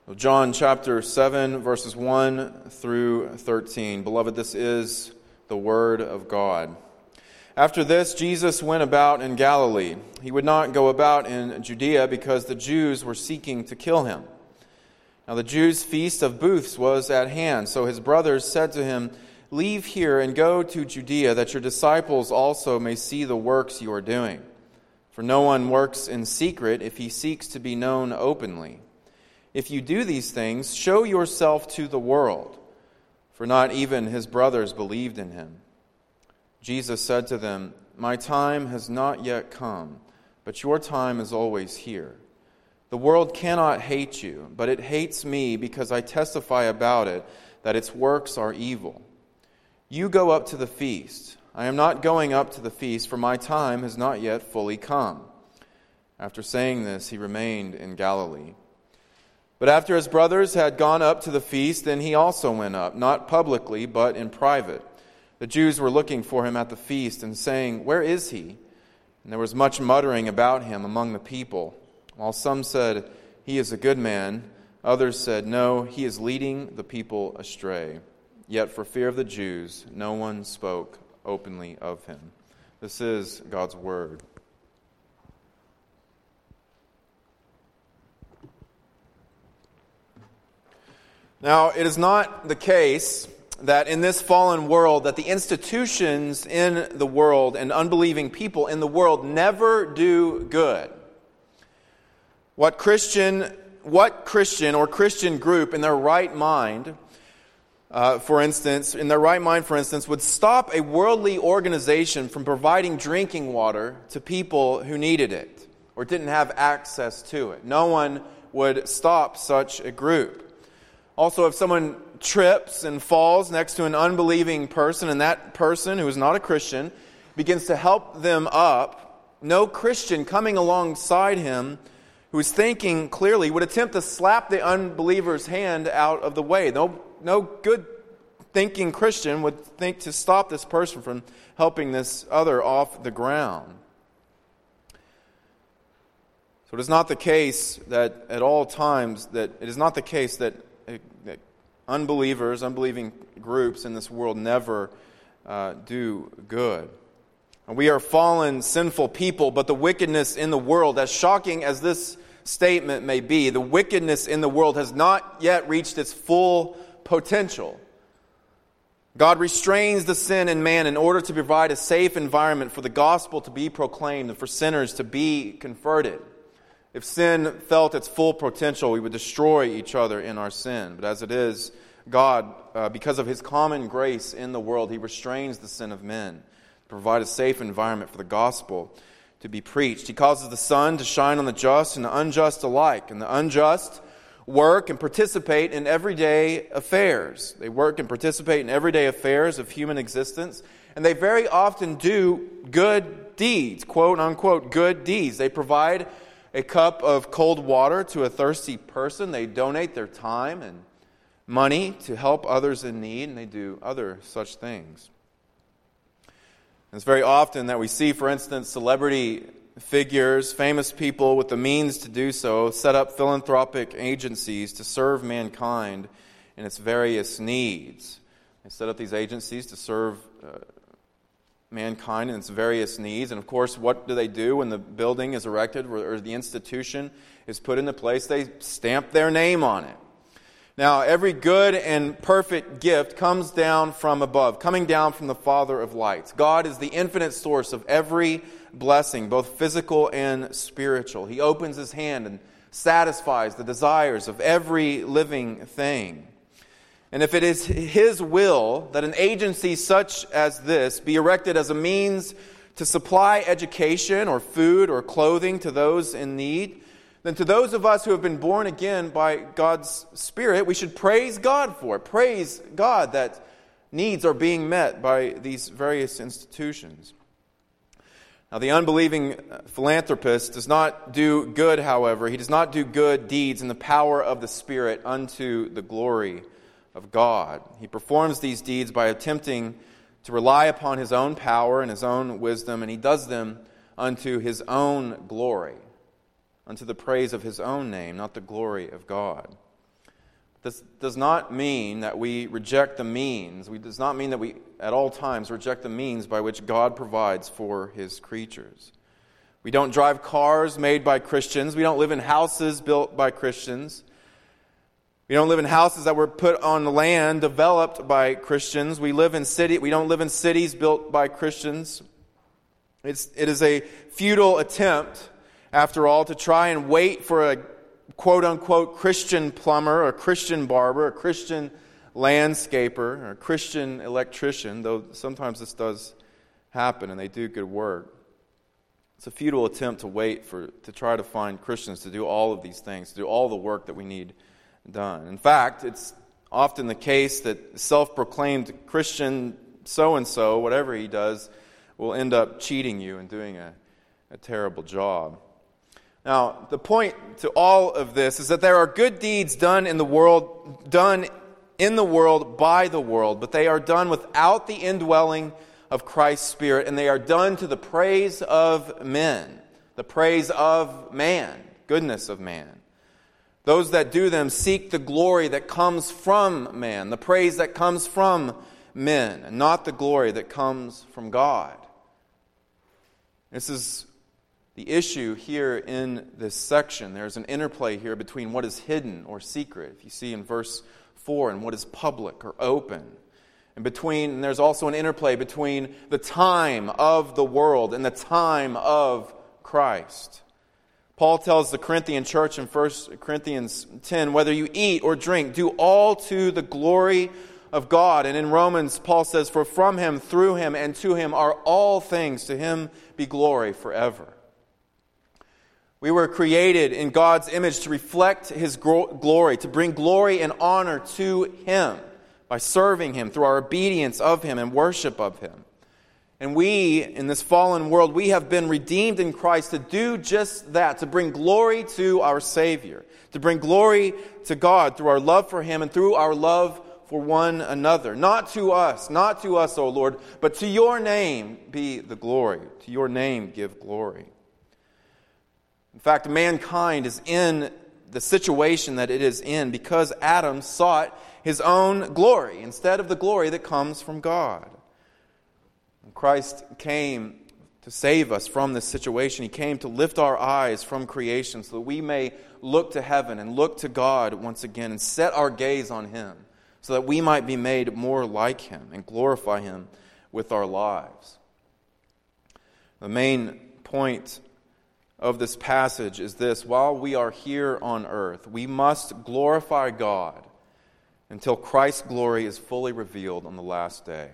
John chapter 7, verses 1 through 13. Beloved, this is the Word of God. After this, Jesus went about in Galilee. He would not go about in Judea because the Jews were seeking to kill him. Now the Jews' feast of booths was at hand, so his brothers said to him, "Leave here and go to Judea, that your disciples also may see the works you are doing. For no one works in secret if he seeks to be known openly. If you do these things, show yourself to the world." For not even his brothers believed in him. Jesus said to them, "My time has not yet come, but your time is always here. The world cannot hate you, but it hates me because I testify about it that its works are evil. You go up to the feast. I am not going up to the feast, for my time has not yet fully come." After saying this, he remained in Galilee. But after his brothers had gone up to the feast, then he also went up, not publicly, but in private. The Jews were looking for him at the feast and saying, "Where is he?" And there was much muttering about him among the people. While some said, "He is a good man," others said, "No, he is leading the people astray." Yet for fear of the Jews, no one spoke openly of him. This is God's word. Now, it is not the case that in this fallen world that the institutions in the world and unbelieving people in the world never do good. What Christian or Christian group in their right mind, for instance, would stop a worldly organization from providing drinking water to people who needed it or didn't have access to it? No one would stop such a group. Also, if someone trips and falls next to an unbelieving person, and that person, who is not a Christian, begins to help them up, no Christian coming alongside him who is thinking clearly would attempt to slap the unbeliever's hand out of the way. No good thinking Christian would think to stop this person from helping this other off the ground. So it is not the case that at all times that unbelieving groups in this world never do good. And we are fallen, sinful people, but the wickedness in the world, as shocking as this statement may be, the wickedness in the world has not yet reached its full potential. God restrains the sin in man in order to provide a safe environment for the gospel to be proclaimed and for sinners to be converted. If sin felt its full potential, we would destroy each other in our sin. But as it is, God, because of His common grace in the world, He restrains the sin of men to provide a safe environment for the gospel to be preached. He causes the sun to shine on the just and the unjust alike. And the unjust work and participate in everyday affairs. They work and participate in everyday affairs of human existence. And they very often do good deeds, quote unquote, good deeds. They provide a cup of cold water to a thirsty person. They donate their time and money to help others in need, and they do other such things. And it's very often that we see, for instance, celebrity figures, famous people with the means to do so, set up philanthropic agencies to serve mankind in its various needs. They set up these agencies to serve mankind in its various needs. And of course, what do they do when the building is erected or the institution is put into place? They stamp their name on it. Now, every good and perfect gift comes down from above, coming down from the Father of lights. God is the infinite source of every blessing, both physical and spiritual. He opens His hand and satisfies the desires of every living thing. And if it is His will that an agency such as this be erected as a means to supply education or food or clothing to those in need, then to those of us who have been born again by God's Spirit, we should praise God for it. Praise God that needs are being met by these various institutions. Now, the unbelieving philanthropist does not do good, however. He does not do good deeds in the power of the Spirit unto the glory of God. He performs these deeds by attempting to rely upon his own power and his own wisdom, and he does them unto his own glory, unto the praise of his own name, not the glory of God. This does not mean that we reject the means. It does not mean that we, at all times, reject the means by which God provides for His creatures. We don't drive cars made by Christians. We don't live in houses built by Christians. We don't live in houses that were put on land developed by Christians. We don't live in cities built by Christians. It is a futile attempt, after all, to try and wait for a quote-unquote Christian plumber, or a Christian barber, a Christian landscaper, or a Christian electrician, though sometimes this does happen and they do good work. It's a futile attempt to try to find Christians to do all of these things, to do all the work that we need done. In fact, it's often the case that self-proclaimed Christian so-and-so, whatever he does, will end up cheating you and doing a terrible job. Now, the point to all of this is that there are good deeds done in the world by the world, but they are done without the indwelling of Christ's Spirit, and they are done to the praise of men, the praise of man, goodness of man. Those that do them seek the glory that comes from man, the praise that comes from men, and not the glory that comes from God. This is the issue here in this section. There's an interplay here between what is hidden or secret, if you see in verse 4, and what is public or open. And there's also an interplay between the time of the world and the time of Christ. Paul tells the Corinthian church in 1 Corinthians 10, whether you eat or drink, do all to the glory of God. And in Romans, Paul says, for from Him, through Him, and to Him are all things. To Him be glory forever. We were created in God's image to reflect His glory, to bring glory and honor to Him by serving Him through our obedience of Him and worship of Him. And we, in this fallen world, we have been redeemed in Christ to do just that, to bring glory to our Savior, to bring glory to God through our love for Him and through our love for one another. Not to us, O Lord, but to Your name be the glory. To Your name give glory. In fact, mankind is in the situation that it is in because Adam sought his own glory instead of the glory that comes from God. Christ came to save us from this situation. He came to lift our eyes from creation so that we may look to heaven and look to God once again and set our gaze on Him so that we might be made more like Him and glorify Him with our lives. The main point of this passage is this: while we are here on earth, we must glorify God until Christ's glory is fully revealed on the last day.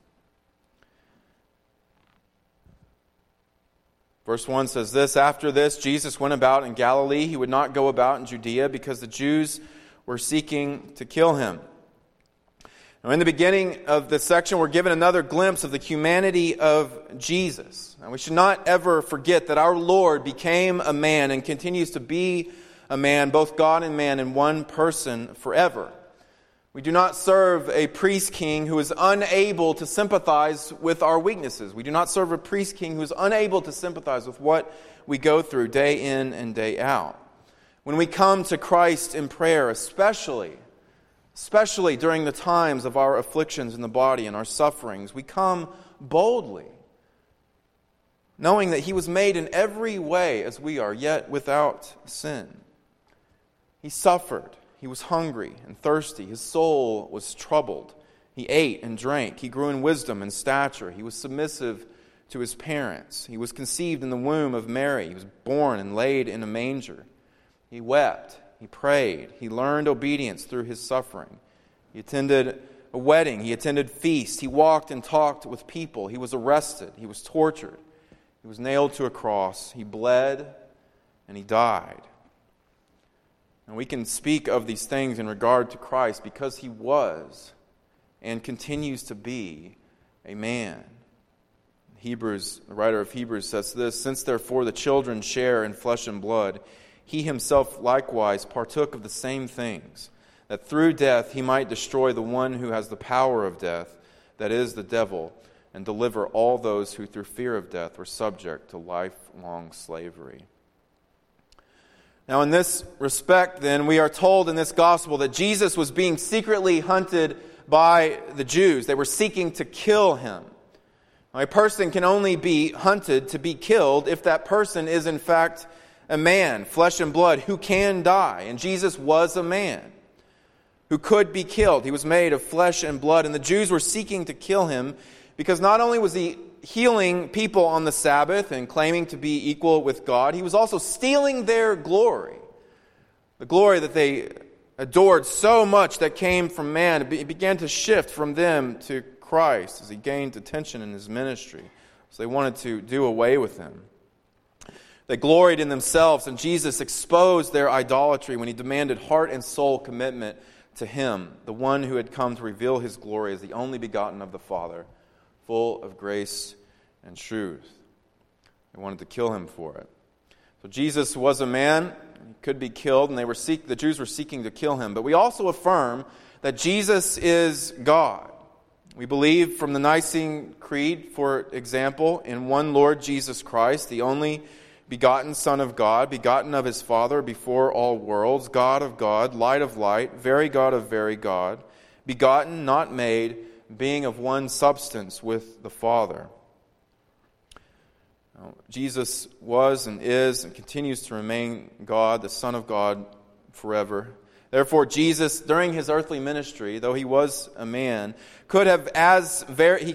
Verse 1 says this: after this, Jesus went about in Galilee. He would not go about in Judea because the Jews were seeking to kill Him. Now, in the beginning of this section, we're given another glimpse of the humanity of Jesus. Now, we should not ever forget that our Lord became a man and continues to be a man, both God and man, in one person forever. We do not serve a priest king who is unable to sympathize with our weaknesses. We do not serve a priest king who is unable to sympathize with what we go through day in and day out. When we come to Christ in prayer, especially during the times of our afflictions in the body and our sufferings, we come boldly, knowing that He was made in every way as we are, yet without sin. He suffered. He was hungry and thirsty. His soul was troubled. He ate and drank. He grew in wisdom and stature. He was submissive to His parents. He was conceived in the womb of Mary. He was born and laid in a manger. He wept. He prayed. He learned obedience through His suffering. He attended a wedding. He attended feasts. He walked and talked with people. He was arrested. He was tortured. He was nailed to a cross. He bled and He died. And we can speak of these things in regard to Christ because He was and continues to be a man. The writer of Hebrews says this: since therefore the children share in flesh and blood, He Himself likewise partook of the same things, that through death He might destroy the one who has the power of death, that is, the devil, and deliver all those who through fear of death were subject to lifelong slavery. Now, in this respect, then, we are told in this gospel that Jesus was being secretly hunted by the Jews. They were seeking to kill him. Now, a person can only be hunted to be killed if that person is, in fact, a man, flesh and blood, who can die. And Jesus was a man who could be killed. He was made of flesh and blood. And the Jews were seeking to kill him because not only was he healing people on the Sabbath and claiming to be equal with God, he was also stealing their glory. The glory that they adored so much that came from man. It began to shift from them to Christ as he gained attention in his ministry. So they wanted to do away with him. They gloried in themselves, and Jesus exposed their idolatry when he demanded heart and soul commitment to him, the one who had come to reveal his glory as the only begotten of the Father, full of grace and truth. They wanted to kill him for it. So Jesus was a man. He could be killed, and the Jews were seeking to kill him. But we also affirm that Jesus is God. We believe from the Nicene Creed, for example, in one Lord Jesus Christ, the only begotten Son of God, begotten of his Father before all worlds, God of God, light of light, very God of very God, begotten, not made, being of one substance with the Father. Now, Jesus was and is and continues to remain God, the Son of God, forever. Therefore, Jesus, during his earthly ministry, though he was a man, could have, as very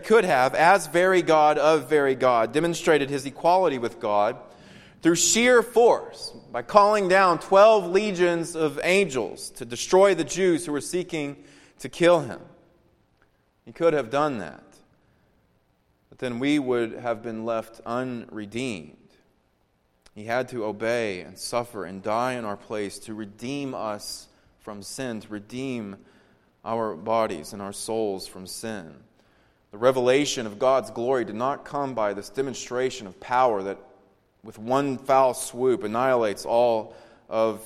God of very God, demonstrated his equality with God through sheer force by calling down 12 legions of angels to destroy the Jews who were seeking to kill him. He could have done that. But then we would have been left unredeemed. He had to obey and suffer and die in our place to redeem us from sin, to redeem our bodies and our souls from sin. The revelation of God's glory did not come by this demonstration of power that with one foul swoop annihilates all of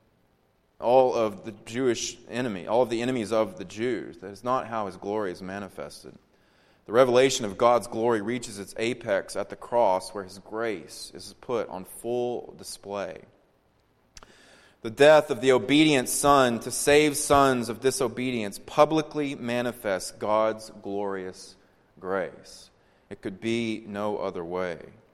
the Jewish enemy, all of the enemies of the Jews. That is not how his glory is manifested. The revelation of God's glory reaches its apex at the cross, where his grace is put on full display. The death of the obedient Son to save sons of disobedience publicly manifests God's glorious grace. It could be no other way.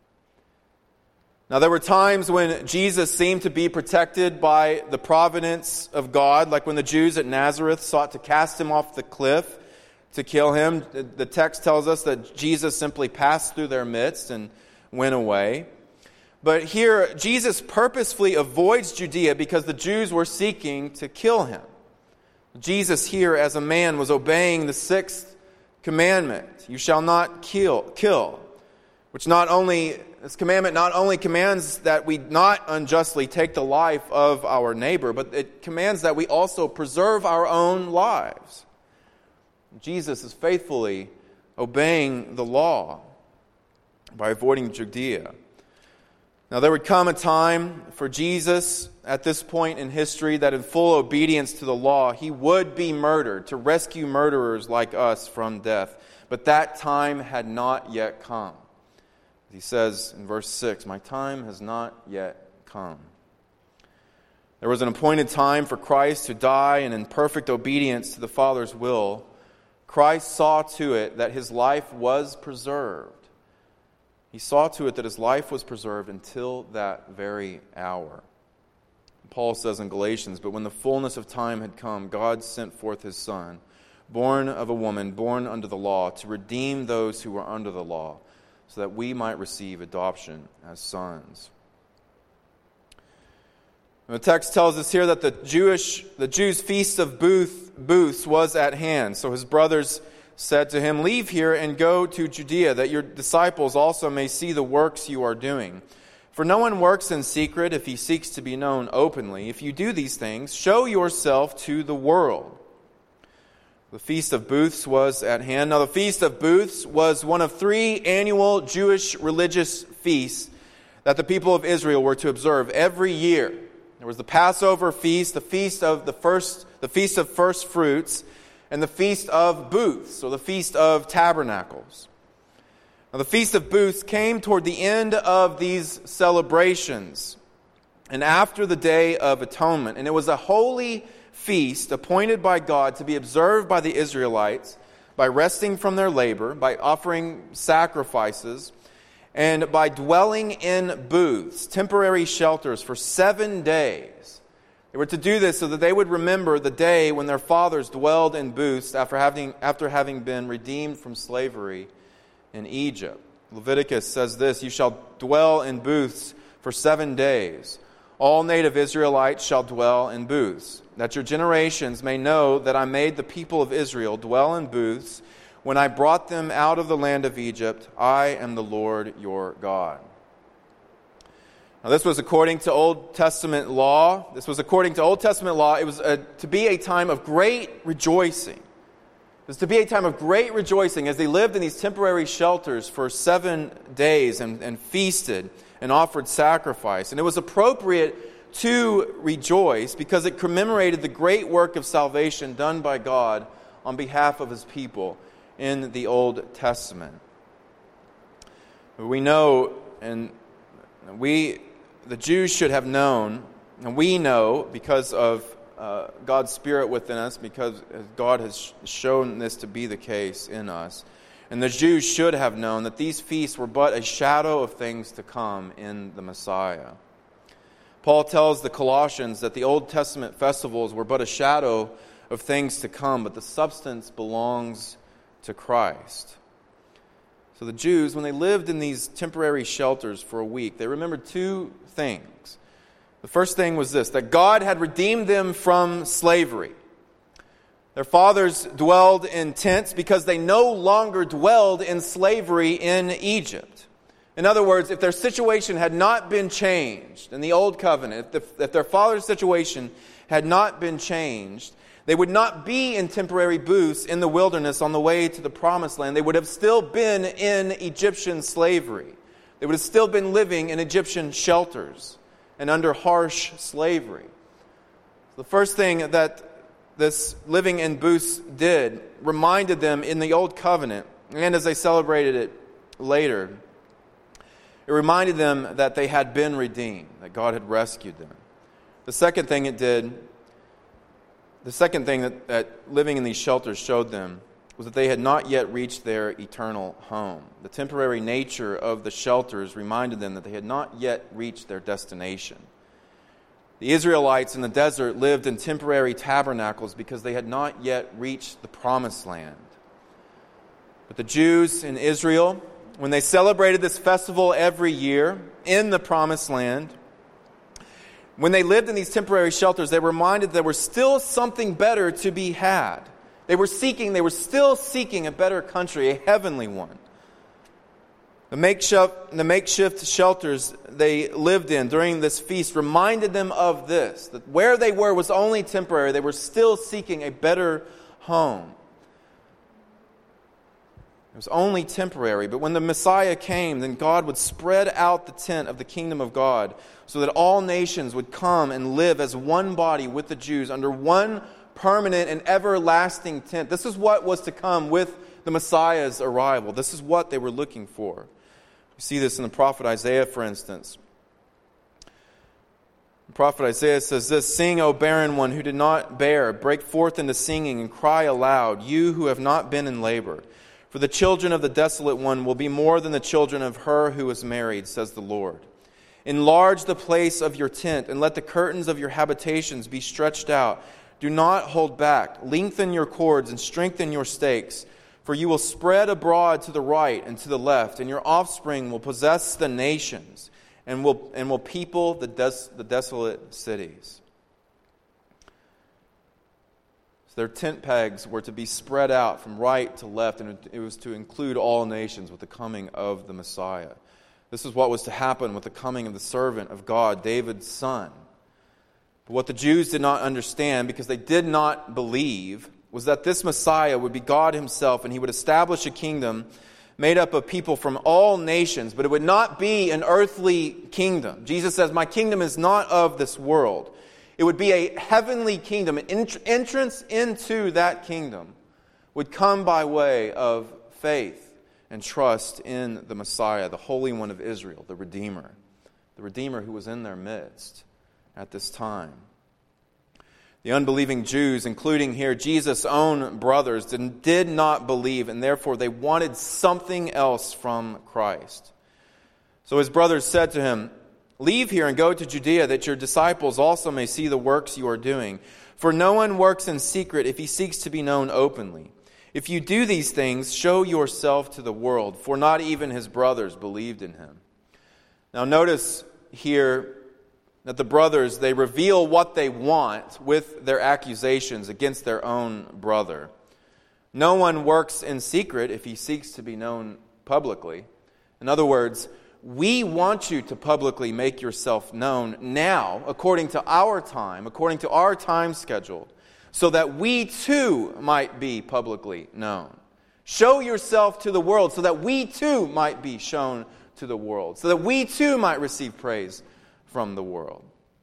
Now, there were times when Jesus seemed to be protected by the providence of God, like when the Jews at Nazareth sought to cast him off the cliff to kill him. The text tells us that Jesus simply passed through their midst and went away. But here, Jesus purposefully avoids Judea because the Jews were seeking to kill him. Jesus here, as a man, was obeying the sixth commandment, "You shall not kill," which this commandment not only commands that we not unjustly take the life of our neighbor, but it commands that we also preserve our own lives. Jesus is faithfully obeying the law by avoiding Judea. Now, there would come a time for Jesus at this point in history that in full obedience to the law, he would be murdered to rescue murderers like us from death. But that time had not yet come. He says in verse 6, "My time has not yet come." There was an appointed time for Christ to die, and in perfect obedience to the Father's will, Christ saw to it that his life was preserved. He saw to it that his life was preserved until that very hour. Paul says in Galatians, "But when the fullness of time had come, God sent forth his Son, born of a woman, born under the law, to redeem those who were under the law, so that we might receive adoption as sons." And the text tells us here that the Jews' feast of booths was at hand. So his brothers said to him, "Leave here and go to Judea, that your disciples also may see the works you are doing. For no one works in secret if he seeks to be known openly. If you do these things, show yourself to the world." The Feast of Booths was at hand. Now, the Feast of Booths was one of 3 annual Jewish religious feasts that the people of Israel were to observe every year. There was the Passover feast, the Feast of First Fruits, and the Feast of Booths, or the Feast of Tabernacles. Now, the Feast of Booths came toward the end of these celebrations. and after the Day of Atonement. And it was a holy feast appointed by God to be observed by the Israelites by resting from their labor, by offering sacrifices, and by dwelling in booths, temporary shelters, for 7 days. They were to do this so that they would remember the day when their fathers dwelled in booths after having been redeemed from slavery in Egypt. Leviticus says this, "You shall dwell in booths for 7 days. All native Israelites shall dwell in booths, that your generations may know that I made the people of Israel dwell in booths when I brought them out of the land of Egypt. I am the Lord your God." Now, this was according to Old Testament law. It was to be a time of great rejoicing. It was to be a time of great rejoicing as they lived in these temporary shelters for 7 days and feasted and offered sacrifice. And it was appropriate to rejoice because it commemorated the great work of salvation done by God on behalf of His people in the Old Testament. We know, and the Jews should have known, and we know because of God's Spirit within us, because God has shown this to be the case in us. And the Jews should have known that these feasts were but a shadow of things to come in the Messiah. Paul tells the Colossians that the Old Testament festivals were but a shadow of things to come, but the substance belongs to Christ. So the Jews, when they lived in these temporary shelters for a week, they remembered two things. The first thing was this, that God had redeemed them from slavery. Their fathers dwelled in tents because they no longer dwelled in slavery in Egypt. In other words, if their situation had not been changed in the Old Covenant, if their father's situation had not been changed, they would not be in temporary booths in the wilderness on the way to the Promised Land. They would have still been in Egyptian slavery. They would have still been living in Egyptian shelters and under harsh slavery. The first thing that this living in booths did reminded them in the Old Covenant, and as they celebrated it later, it reminded them that they had been redeemed, that God had rescued them. The second thing that living in these shelters showed them was that they had not yet reached their eternal home. The temporary nature of the shelters reminded them that they had not yet reached their destination. The Israelites in the desert lived in temporary tabernacles because they had not yet reached the Promised Land. But the Jews in Israel, when they celebrated this festival every year in the Promised Land, when they lived in these temporary shelters, they were reminded there was still something better to be had. They were still seeking a better country, a heavenly one. The makeshift shelters they lived in during this feast reminded them of this, that where they were was only temporary. They were still seeking a better home. It was only temporary, but when the Messiah came, then God would spread out the tent of the kingdom of God so that all nations would come and live as one body with the Jews under one permanent and everlasting tent. This is what was to come with the Messiah's arrival. This is what they were looking for. You see this in the prophet Isaiah, for instance. The prophet Isaiah says this, "Sing, O barren one who did not bear, break forth into singing and cry aloud, you who have not been in labor. For the children of the desolate one will be more than the children of her who is married, says the Lord. Enlarge the place of your tent, and let the curtains of your habitations be stretched out. Do not hold back. Lengthen your cords and strengthen your stakes. For you will spread abroad to the right and to the left, and your offspring will possess the nations, and will people the desolate cities." So their tent pegs were to be spread out from right to left, and it was to include all nations with the coming of the Messiah. This is what was to happen with the coming of the servant of God, David's son. But what the Jews did not understand, because they did not believe, was that this Messiah would be God Himself, and He would establish a kingdom made up of people from all nations, but it would not be an earthly kingdom. Jesus says, "My kingdom is not of this world." It would be a heavenly kingdom. Entrance into that kingdom would come by way of faith and trust in the Messiah, the Holy One of Israel, the Redeemer who was in their midst. at this time. The unbelieving Jews, including here Jesus' own brothers, did not believe, and therefore they wanted something else from Christ. So his brothers said to him, "Leave here and go to Judea, that your disciples also may see the works you are doing. For no one works in secret if he seeks to be known openly. If you do these things, show yourself to the world, for not even his brothers believed in him." Now notice here that the brothers, they reveal what they want with their accusations against their own brother. No one works in secret if he seeks to be known publicly. In other words, we want you to publicly make yourself known now, according to our time, according to our time schedule, so that we too might be publicly known. Show yourself to the world so that we too might be shown to the world, so that we too might receive praise from the world.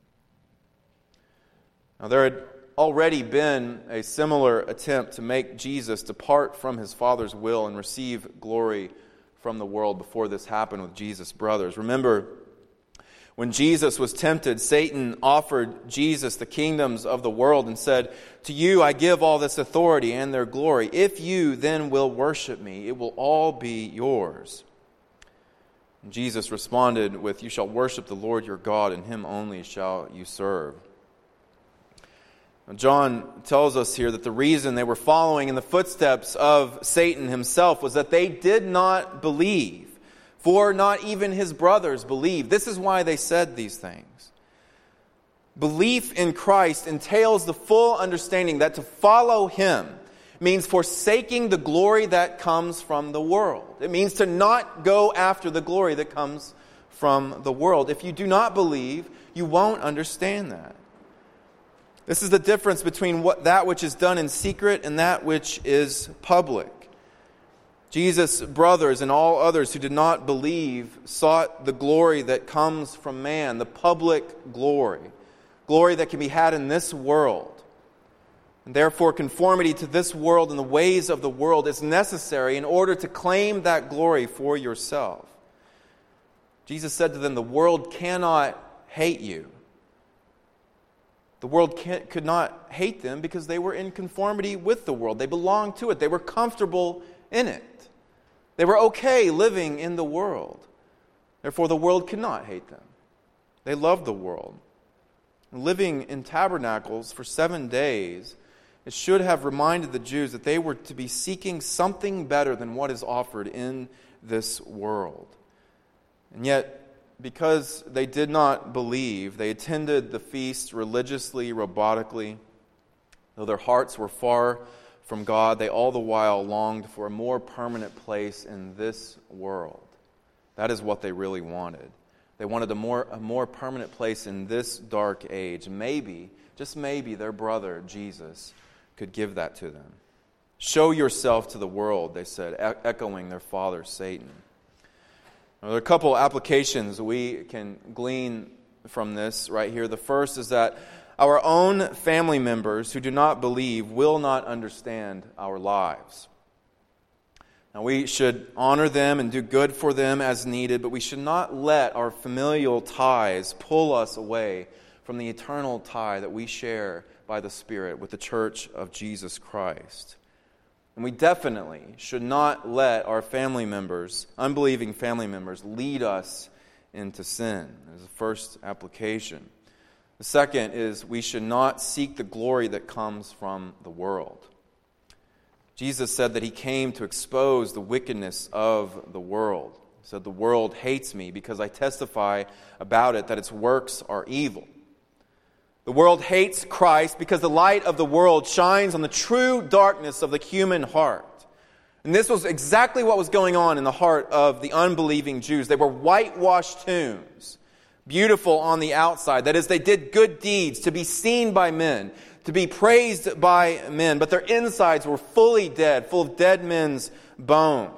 Now, there had already been a similar attempt to make Jesus depart from his Father's will and receive glory from the world before this happened with Jesus' brothers. Remember, when Jesus was tempted, Satan offered Jesus the kingdoms of the world and said, "To you I give all this authority and their glory. If you then will worship me, it will all be yours." And Jesus responded with, "You shall worship the Lord your God, and him only shall you serve." Now, John tells us here that the reason they were following in the footsteps of Satan himself was that they did not believe, for not even his brothers believed. This is why they said these things. Belief in Christ entails the full understanding that to follow him means forsaking the glory that comes from the world. It means to not go after the glory that comes from the world. If you do not believe, you won't understand that. This is the difference between that which is done in secret and that which is public. Jesus' brothers and all others who did not believe sought the glory that comes from man, the public glory that can be had in this world. And therefore, conformity to this world and the ways of the world is necessary in order to claim that glory for yourself. Jesus said to them, "The world cannot hate you." The world could not hate them because they were in conformity with the world. They belonged to it. They were comfortable in it. They were okay living in the world. Therefore, the world could not hate them. They loved the world. Living in tabernacles for 7 days, it should have reminded the Jews that they were to be seeking something better than what is offered in this world. And yet, because they did not believe, they attended the feast religiously, robotically. Though their hearts were far from God, they all the while longed for a more permanent place in this world. That is what they really wanted. They wanted a more permanent place in this dark age. Maybe, just maybe, their brother, Jesus, could give that to them. "Show yourself to the world," they said, echoing their father, Satan. Now, there are a couple applications we can glean from this right here. The first is that our own family members who do not believe will not understand our lives. Now, we should honor them and do good for them as needed, but we should not let our familial ties pull us away from the eternal tie that we share by the Spirit with the Church of Jesus Christ. And we definitely should not let our family members, unbelieving family members, lead us into sin. That's the first application. The second is we should not seek the glory that comes from the world. Jesus said that he came to expose the wickedness of the world. He said, "The world hates me because I testify about it that its works are evil." The world hates Christ because the light of the world shines on the true darkness of the human heart. And this was exactly what was going on in the heart of the unbelieving Jews. They were whitewashed tombs, beautiful on the outside. That is, they did good deeds to be seen by men, to be praised by men, but their insides were fully dead, full of dead men's bones.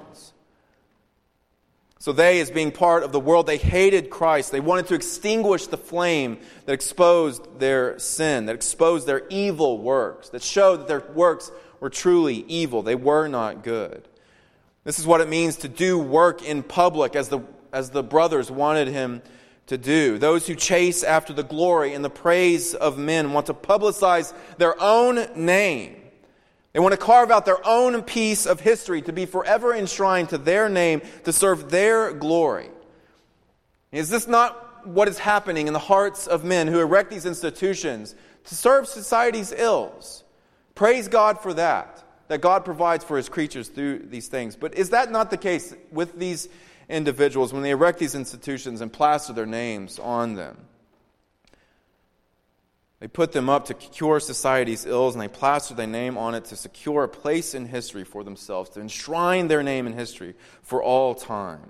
So they, as being part of the world, they hated Christ. They wanted to extinguish the flame that exposed their sin, that exposed their evil works, that showed that their works were truly evil. They were not good. This is what it means to do work in public, as the brothers wanted him to do. Those who chase after the glory and the praise of men want to publicize their own name. They want to carve out their own piece of history to be forever enshrined to their name, to serve their glory. Is this not what is happening in the hearts of men who erect these institutions to serve society's ills? Praise God for that God provides for His creatures through these things. But is that not the case with these individuals when they erect these institutions and plaster their names on them? They put them up to cure society's ills, and they plaster their name on it to secure a place in history for themselves, to enshrine their name in history for all time.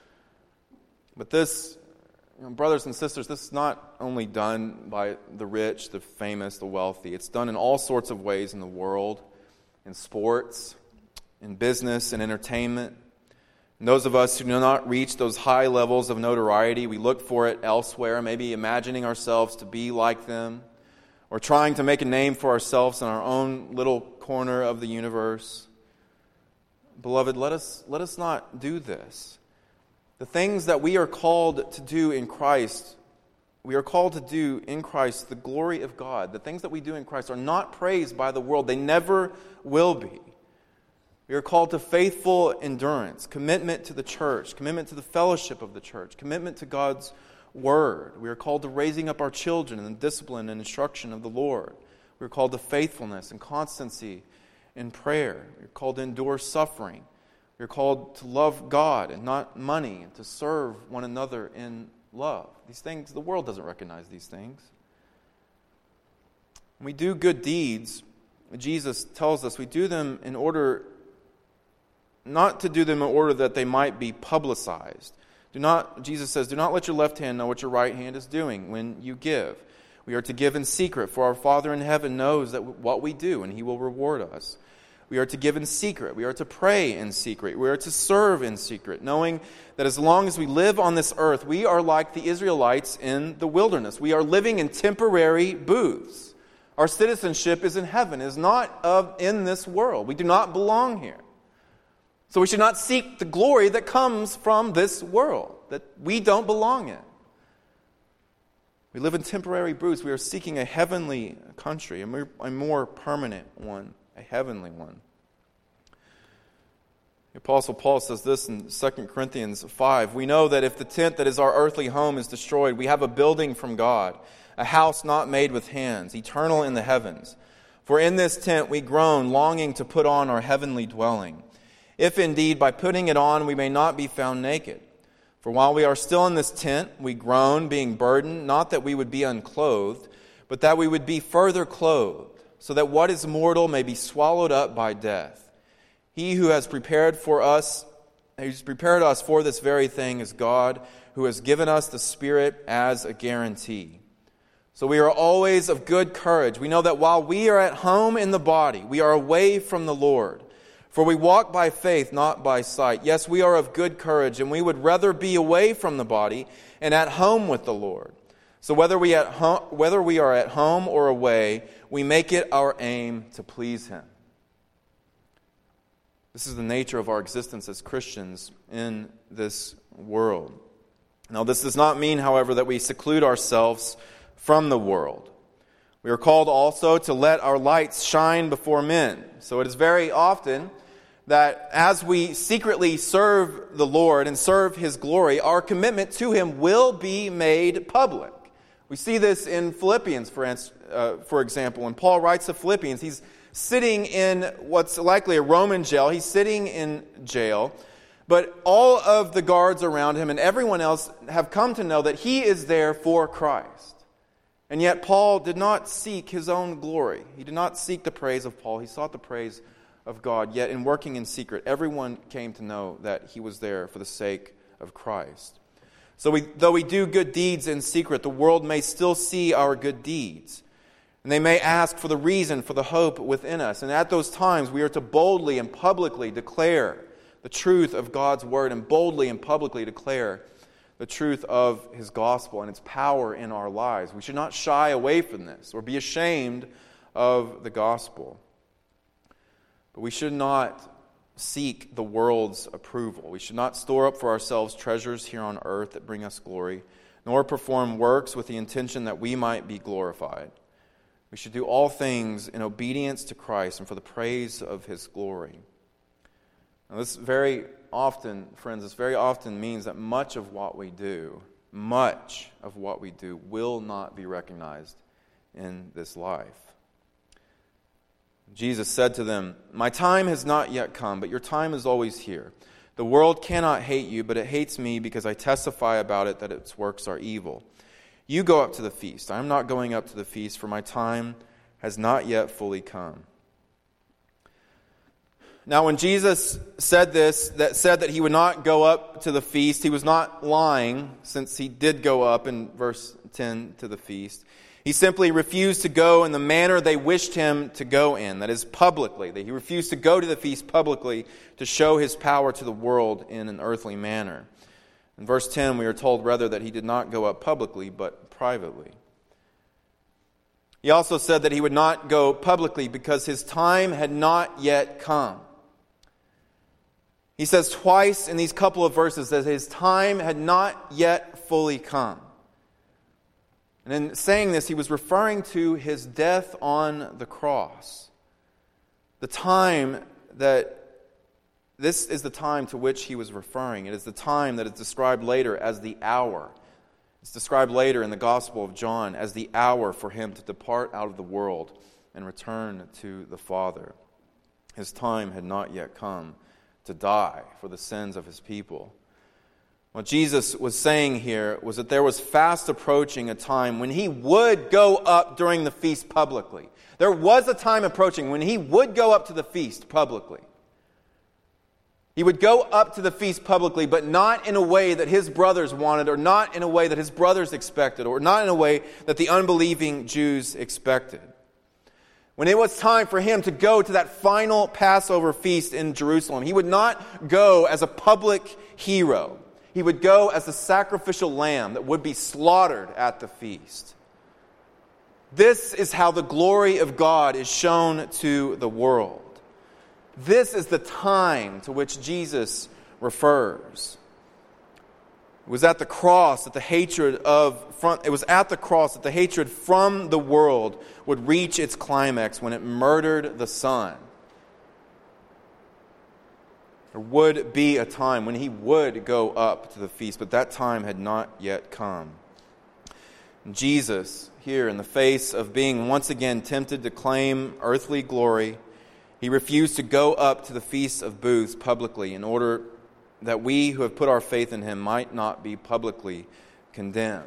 But this, brothers and sisters, this is not only done by the rich, the famous, the wealthy. It's done in all sorts of ways in the world, in sports, in business, and entertainment. And those of us who do not reach those high levels of notoriety, we look for it elsewhere, maybe imagining ourselves to be like them, or trying to make a name for ourselves in our own little corner of the universe. Beloved, let us not do this. The things that we are called to do in Christ, we are called to do in Christ the glory of God. The things that we do in Christ are not praised by the world. They never will be. We are called to faithful endurance, commitment to the church, commitment to the fellowship of the church, commitment to God's Word. We are called to raising up our children in the discipline and instruction of the Lord. We are called to faithfulness and constancy in prayer. We are called to endure suffering. We are called to love God and not money, and to serve one another in love. These things, the world doesn't recognize these things. When we do good deeds, Jesus tells us we do them in order, not to do them in order that they might be publicized. Jesus says, do not let your left hand know what your right hand is doing when you give. We are to give in secret, for our Father in heaven knows that what we do, and He will reward us. We are to give in secret. We are to pray in secret. We are to serve in secret, knowing that as long as we live on this earth, we are like the Israelites in the wilderness. We are living in temporary booths. Our citizenship is in heaven, is not in this world. We do not belong here. So we should not seek the glory that comes from this world, that we don't belong in. We live in temporary booths. We are seeking a heavenly country, a more permanent one, a heavenly one. The Apostle Paul says this in 2 Corinthians 5. We know that if the tent that is our earthly home is destroyed, we have a building from God, a house not made with hands, eternal in the heavens. For in this tent we groan, longing to put on our heavenly dwelling. If indeed by putting it on we may not be found naked. For while we are still in this tent, we groan, being burdened, not that we would be unclothed, but that we would be further clothed, so that what is mortal may be swallowed up by death. He who has prepared us for this very thing is God, who has given us the Spirit as a guarantee. So we are always of good courage. We know that while we are at home in the body, we are away from the Lord. For we walk by faith, not by sight. Yes, we are of good courage, and we would rather be away from the body and at home with the Lord. So whether we are at home or away, we make it our aim to please Him. This is the nature of our existence as Christians in this world. Now, this does not mean, however, that we seclude ourselves from the world. We are called also to let our lights shine before men. So it is very often that as we secretly serve the Lord and serve His glory, our commitment to Him will be made public. We see this in Philippians, for example. When Paul writes to Philippians, he's sitting in what's likely a Roman jail. He's sitting in jail, but all of the guards around him and everyone else have come to know that he is there for Christ. And yet Paul did not seek his own glory. He did not seek the praise of Paul. He sought the praise of God. Yet in working in secret, everyone came to know that he was there for the sake of Christ. So though we do good deeds in secret, the world may still see our good deeds. And they may ask for the reason for the hope within us. And at those times, we are to boldly and publicly declare the truth of God's Word and boldly and publicly declare the truth of His gospel and its power in our lives. We should not shy away from this or be ashamed of the gospel. But we should not seek the world's approval. We should not store up for ourselves treasures here on earth that bring us glory, nor perform works with the intention that we might be glorified. We should do all things in obedience to Christ and for the praise of His glory. Now, this very often means that much of what we do will not be recognized in this life. Jesus said to them, "My time has not yet come, but your time is always here. The world cannot hate you, but it hates me because I testify about it that its works are evil. You go up to the feast. I am not going up to the feast, for my time has not yet fully come." Now, when Jesus said that he would not go up to the feast, he was not lying, since he did go up in verse 10 to the feast. He simply refused to go in the manner they wished him to go in, that is, publicly. He refused to go to the feast publicly to show his power to the world in an earthly manner. In verse 10, we are told rather that he did not go up publicly, but privately. He also said that he would not go publicly because his time had not yet come. He says twice in these couple of verses that his time had not yet fully come. And in saying this, he was referring to his death on the cross. This is the time to which he was referring. It is the time that is described later as the hour. It's described later in the Gospel of John as the hour for him to depart out of the world and return to the Father. His time had not yet come to die for the sins of his people. What Jesus was saying here was that there was fast approaching a time when he would go up during the feast publicly. There was a time approaching when he would go up to the feast publicly. He would go up to the feast publicly, but not in a way that his brothers wanted, or not in a way that his brothers expected, or not in a way that the unbelieving Jews expected. When it was time for him to go to that final Passover feast in Jerusalem, he would not go as a public hero. He would go as the sacrificial lamb that would be slaughtered at the feast. This is how the glory of God is shown to the world. This is the time to which Jesus refers. It was at the cross that the hatred from the world would reach its climax when it murdered the Son. There would be a time when he would go up to the feast, but that time had not yet come. And Jesus, here in the face of being once again tempted to claim earthly glory, he refused to go up to the Feast of Booths publicly in order that we who have put our faith in him might not be publicly condemned.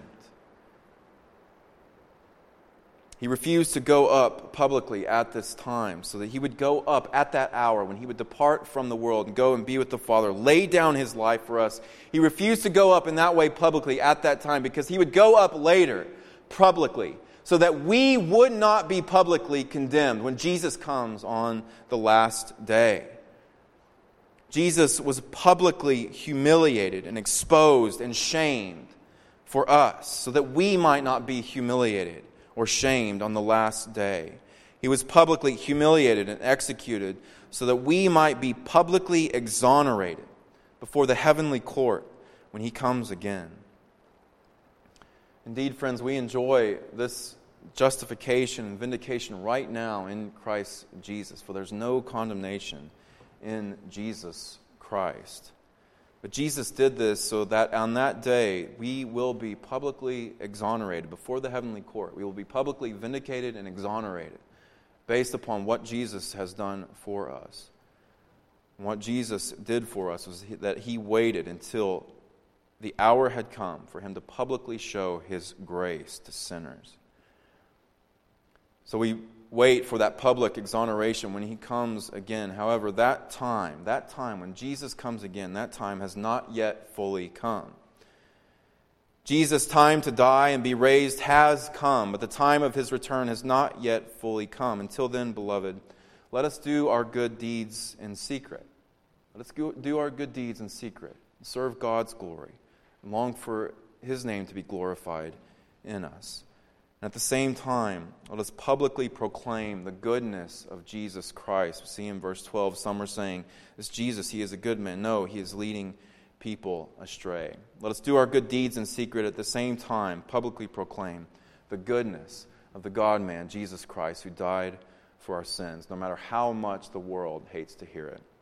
He refused to go up publicly at this time so that he would go up at that hour when he would depart from the world and go and be with the Father, lay down his life for us. He refused to go up in that way publicly at that time because he would go up later publicly so that we would not be publicly condemned when Jesus comes on the last day. Jesus was publicly humiliated and exposed and shamed for us so that we might not be humiliated or shamed on the last day. He was publicly humiliated and executed so that we might be publicly exonerated before the heavenly court when he comes again. Indeed, friends, we enjoy this justification and vindication right now in Christ Jesus, for there's no condemnation in Jesus Christ. But Jesus did this so that on that day we will be publicly exonerated before the heavenly court. We will be publicly vindicated and exonerated based upon what Jesus has done for us. And what Jesus did for us was that he waited until the hour had come for him to publicly show his grace to sinners. So we wait for that public exoneration when he comes again. However, that time when Jesus comes again, that time has not yet fully come. Jesus' time to die and be raised has come, but the time of his return has not yet fully come. Until then, beloved, let us do our good deeds in secret. Let us do our good deeds in secret, serve God's glory, and long for his name to be glorified in us. And at the same time, let us publicly proclaim the goodness of Jesus Christ. We see in verse 12, some are saying, "This Jesus, he is a good man." No, he is leading people astray. Let us do our good deeds in secret, at the same time publicly proclaim the goodness of the God-man, Jesus Christ, who died for our sins, no matter how much the world hates to hear it.